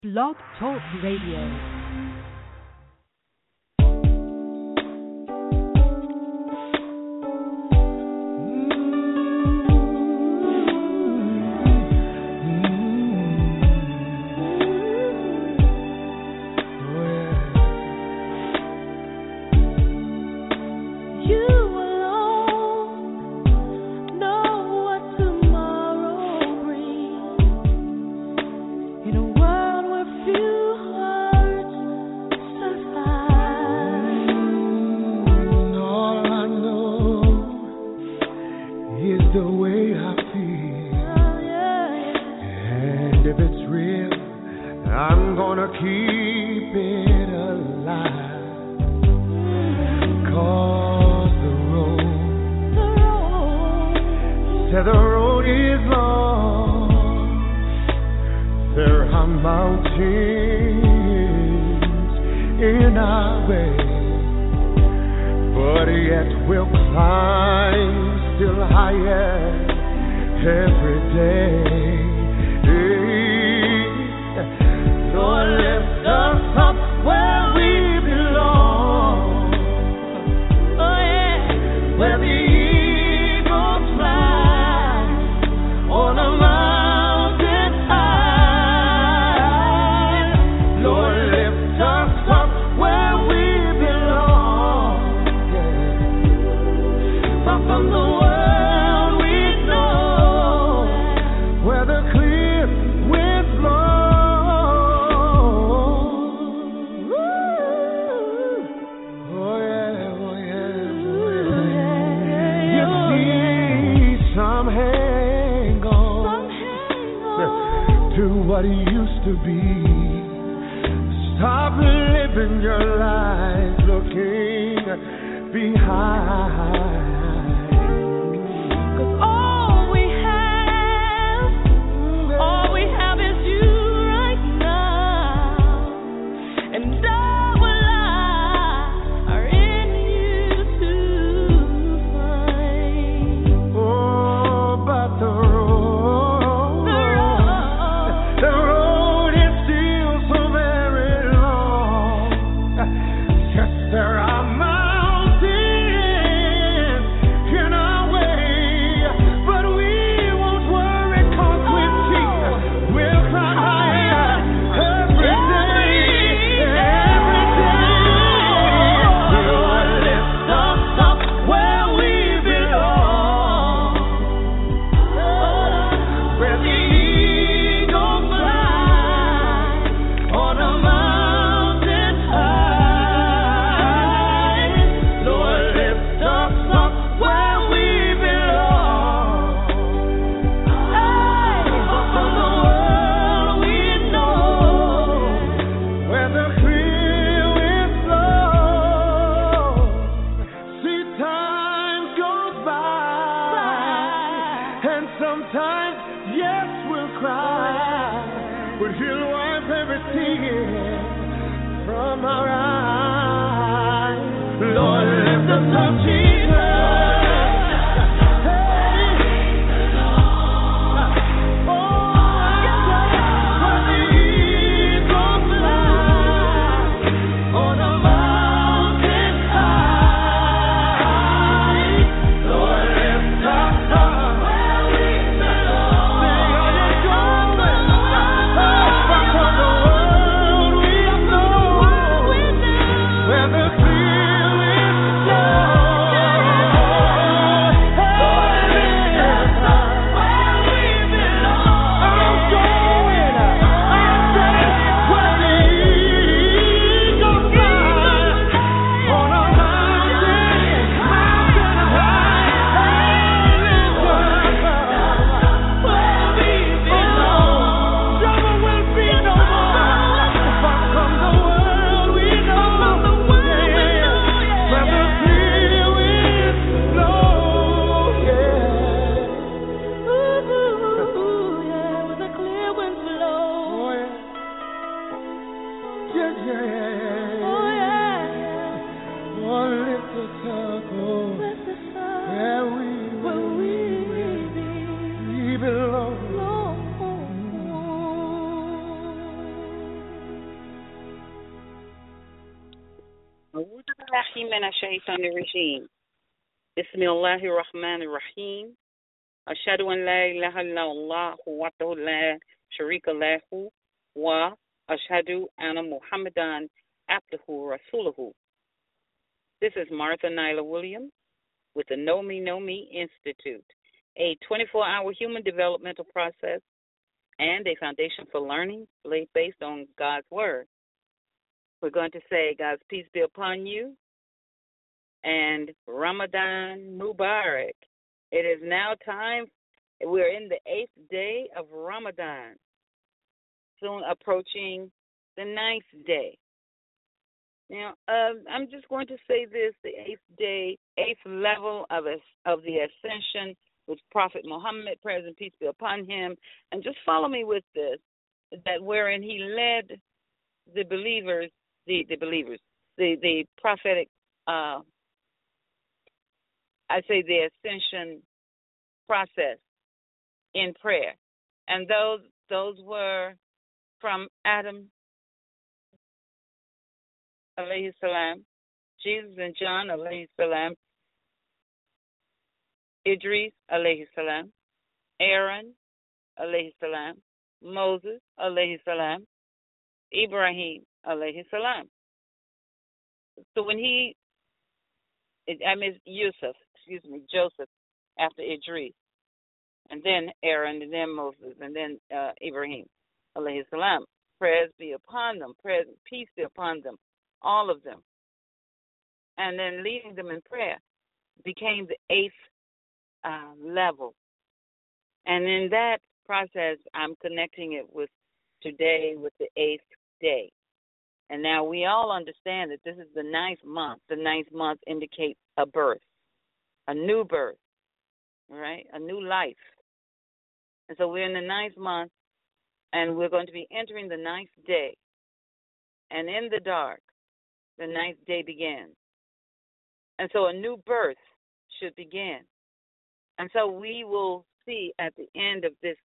Blog Talk Radio. Where the billahi minash shaitanir rajim. Bismillahir rahmanir rahim. Ashhadu an la ilaha illallah wahdahu la sharika lahu wa ashhadu anna Muhammadan abduhu rasuluhu. This is Martha Nyla Williams with the Know Me Institute, a 24-hour human developmental process and a foundation for learning based on God's Word. We're going to say, God's peace be upon you, and Ramadan Mubarak. It is now time. We're in the 8th day of Ramadan, soon approaching the 9th day. Now, I'm just going to say this, the 8th day, 8th level of the ascension with Prophet Muhammad, praise and peace be upon him. And just follow me with this, that wherein he led the believers, the prophetic, I say the ascension process in prayer. And those were from Adam, alayhi salam, Jesus and John, alayhi salam, Idris, alayhi salam, Aaron, alayhi salam, Moses, alayhi salam, Ibrahim, alayhi salam. So when Joseph, after Idris, and then Aaron, and then Moses, and then Ibrahim, alayhi salam. Prayers be upon them, prayers and peace be upon them, all of them. And then leading them in prayer became the 8th level. And in that process, I'm connecting it with today with the 8th day. And now we all understand that this is the 9th month. The 9th month indicates a birth, a new birth, right? A new life. And so we're in the 9th month, and we're going to be entering the 9th day. And in the dark, the 9th day begins. And so a new birth should begin. And so we will see at the end of this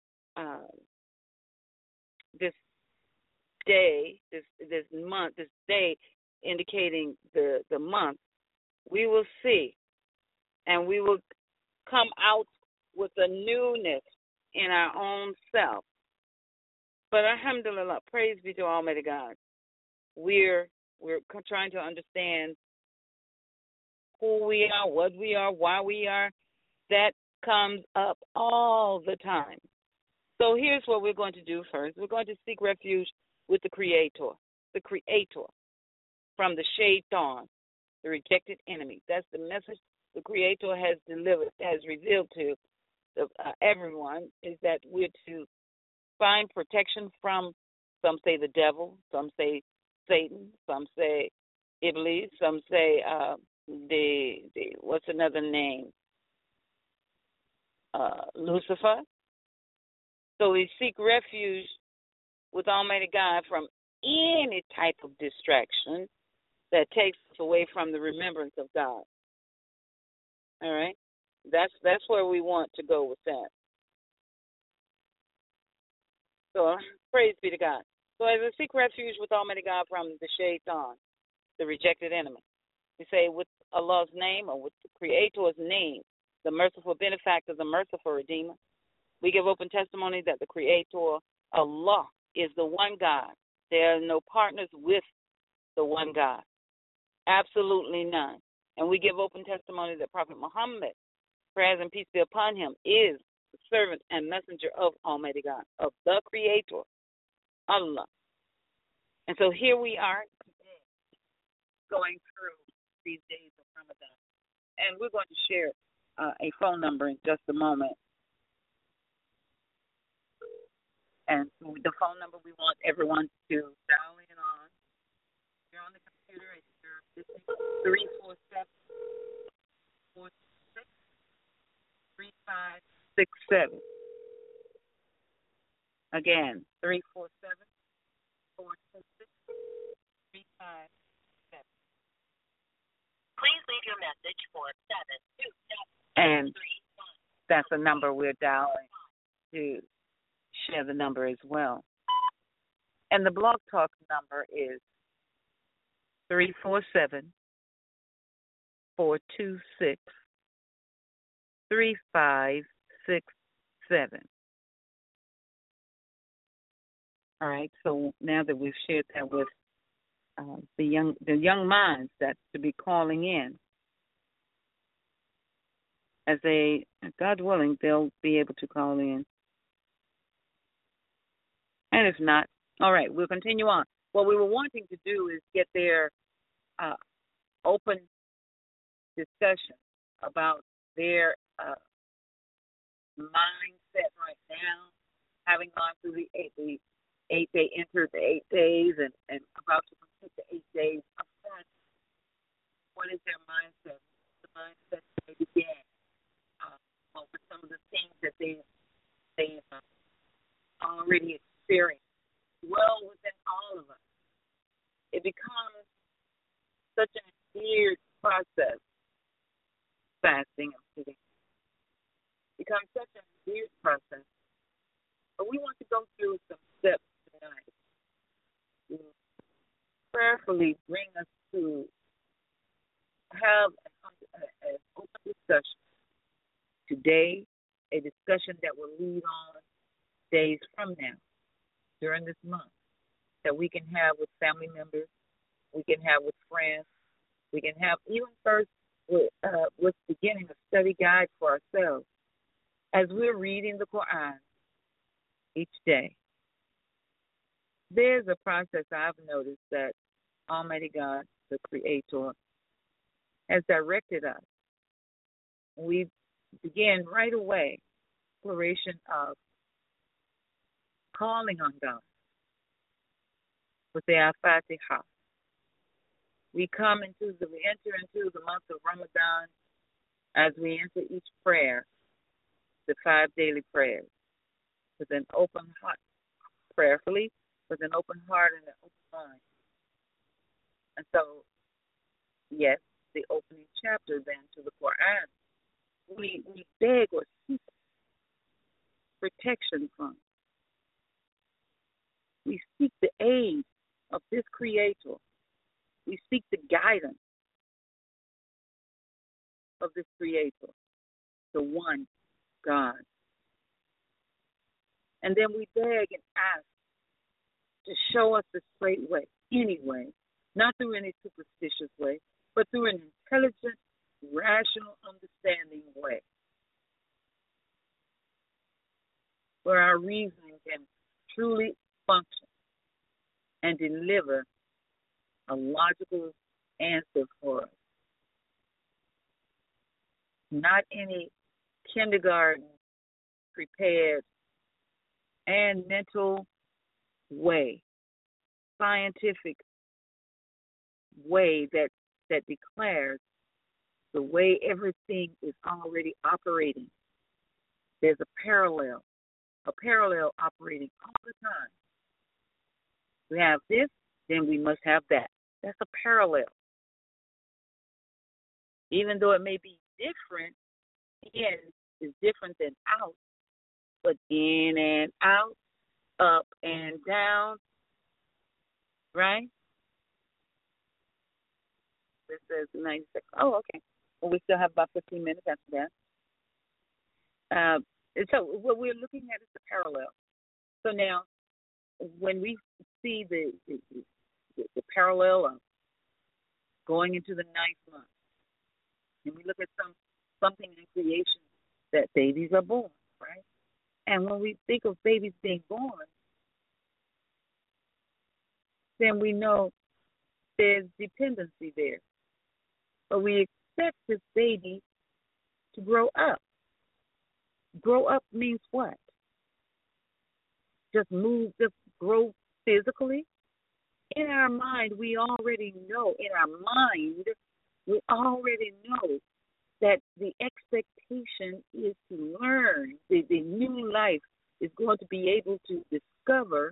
day, this month, this day indicating the month, we will see, and we will come out with a newness in our own self. But alhamdulillah, praise be to Almighty God. We're trying to understand who we are, what we are, why we are. That comes up all the time. So here's what we're going to do first. We're going to seek refuge with the Creator from the Shaitan, the rejected enemy. That's the message the Creator has delivered, has revealed to everyone, is that we're to find protection from, some say the devil, some say Satan, some say Iblis, some say the what's another name? Lucifer. So we seek refuge with Almighty God from any type of distraction that takes us away from the remembrance of God. All right? That's where we want to go with that. So praise be to God. So as we seek refuge with Almighty God from the Shaitan, the rejected enemy, we say with Allah's name, or with the Creator's name, the merciful benefactor, the merciful Redeemer. We give open testimony that the Creator, Allah, is the one God. There are no partners with the one God. Absolutely none. And we give open testimony that Prophet Muhammad, prayers and peace be upon him, is the servant and messenger of Almighty God, of the Creator, Allah. And so here we are today, going through these days of Ramadan. And we're going to share a phone number in just a moment. And the phone number we want everyone to dial in on. If you're on the computer, it's 347-466-3567. Again, 347-466-3567. Please leave your message for 727. And that's the number we're dialing to share the number as well. And the Blog Talk number is 347-860-9160. 426 3567. All right. So now that we've shared that with the young minds that's to be calling in, as they, God willing, they'll be able to call in. And if not, all right, we'll continue on. What we were wanting to do is get their open discussion about their mindset right now, having gone through the 8 day, entered the 8 days and about to complete the 8 days of that. What is their mindset? The mindset they began. With some of the things that they already experienced well within all of us. It becomes such an weird process, fasting and sitting. It becomes such a weird process. But we want to go through some steps tonight to prayerfully bring us to have an open discussion. Today, a discussion that will lead on days from now, during this month, that we can have with family members, we can have with friends, we can have even first with beginning a study guide for ourselves. As we're reading the Quran each day, there's a process I've noticed that Almighty God, the Creator, has directed us. We begin right away, exploration of calling on God with the Al-Fatiha. We enter into the month of Ramadan as we enter each prayer, the 5 daily prayers, with an open heart, prayerfully, with an open heart and an open mind. And so, yes, the opening chapter then to the Quran, we beg or seek protection from. We seek the aid of this Creator. We seek the guidance of this Creator, the one God. And then we beg and ask to show us the straight way, anyway, not through any superstitious way, but through an intelligent, rational, understanding way, where our reasoning can truly function and deliver a logical answer for us. Not any kindergarten prepared and mental way, scientific way that declares the way everything is already operating. There's a parallel operating all the time. We have this, then we must have that. That's a parallel. Even though it may be different, in is different than out, but in and out, up and down, right? This says 96. Oh, okay. Well, we still have about 15 minutes after that. So what we're looking at is the parallel. So now, when we see the parallel of going into the 9th month, and we look at something in creation that babies are born, right? And when we think of babies being born, then we know there's dependency there. But we expect this baby to grow up. Grow up means what? Just grow physically? In our mind, we already know, that the expectation is to learn. The new life is going to be able to discover,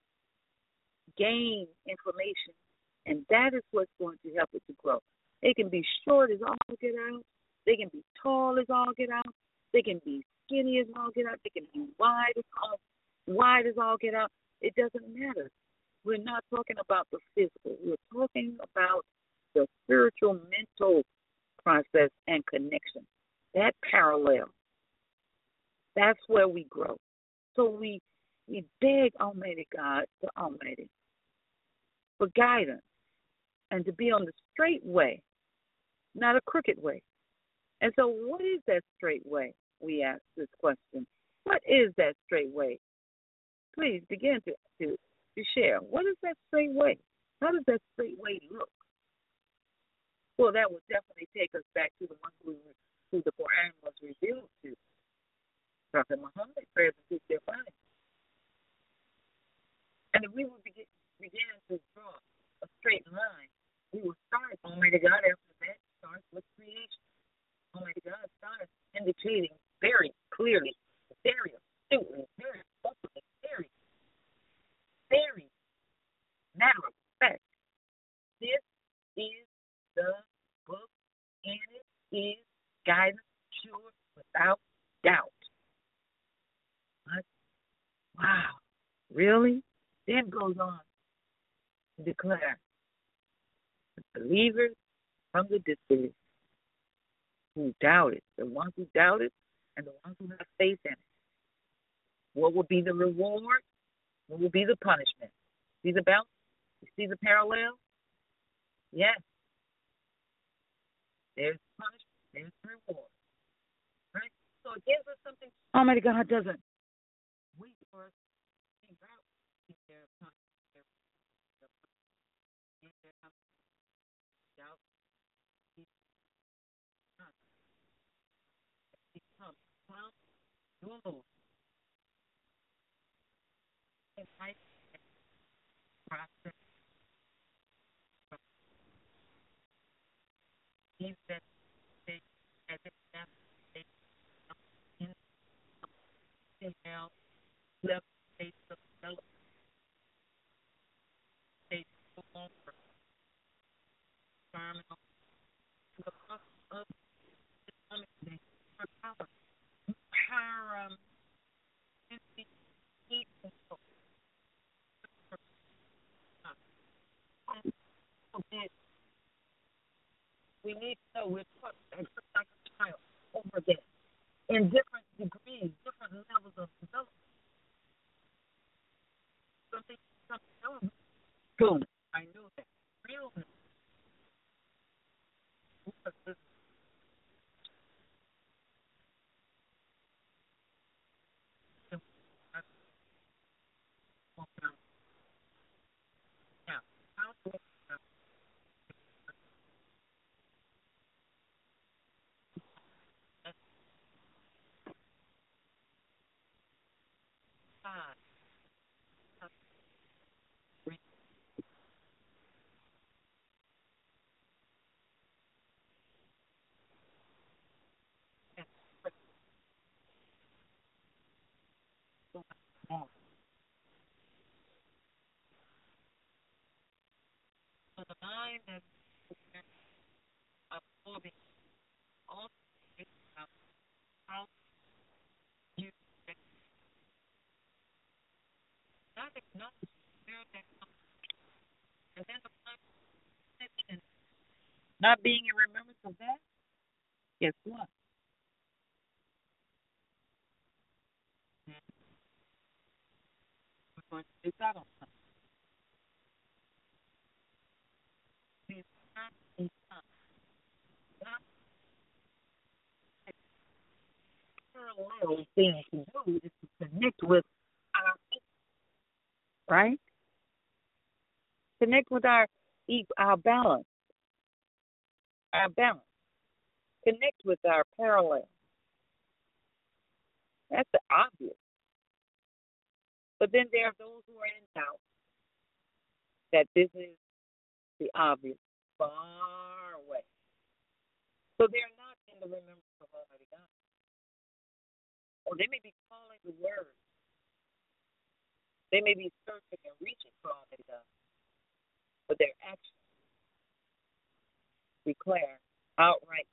gain information, and that is what's going to help it to grow. They can be short as all get out. They can be tall as all get out. They can be skinny as all get out. They can be wide as all get out. It doesn't matter. We're not talking about the physical. We're talking about the spiritual, mental process and connection. That parallel, that's where we grow. So we beg Almighty God, the Almighty, for guidance and to be on the straight way, not a crooked way. And so what is that straight way? We ask this question. What is that straight way? Please begin to share. What is that straight way? How does that straight way look? Well, that would definitely take us back to the one who the Quran was revealed to. Prophet Muhammad, prayers and peace be upon him. And if we would begin to draw a straight line, we will start, Almighty God, after that starts with creation. Almighty God starts indicating very clearly, very astutely, very openly, very matter of fact. This is the book, and it is guidance, sure, without doubt. What? Wow. Really? Then goes on to declare the believers from the disbelievers who doubted, the ones who doubted and the ones who have faith in it. What will be the reward? What will be the punishment? See the balance? You see the parallel? Yes. There's punishment, there's reward. Right? So it gives us something. Almighty God doesn't wait for us to figure out if there's punishment. And I process these that they as if they in now left states of development states for terminal to the cost of Islamic state for power. We need to know we're taught like a child over again in different degrees, different levels of development. Something boom. I knew that. Realness. So the mind is absorbing all the how you not acknowledge where that comes from. And then the mind not being in remembrance of that, guess what? We're going to do that on something. It's not a time. Not a parallel thing to do is to connect with our people, right? Connect with our balance. Our balance. Connect with our parallel. That's the obvious. But then there are those who are in doubt that this is the obvious, far away. So they're not in the remembrance of Almighty God. Or they may be calling the word. They may be searching and reaching for Almighty God. But their actions declare outright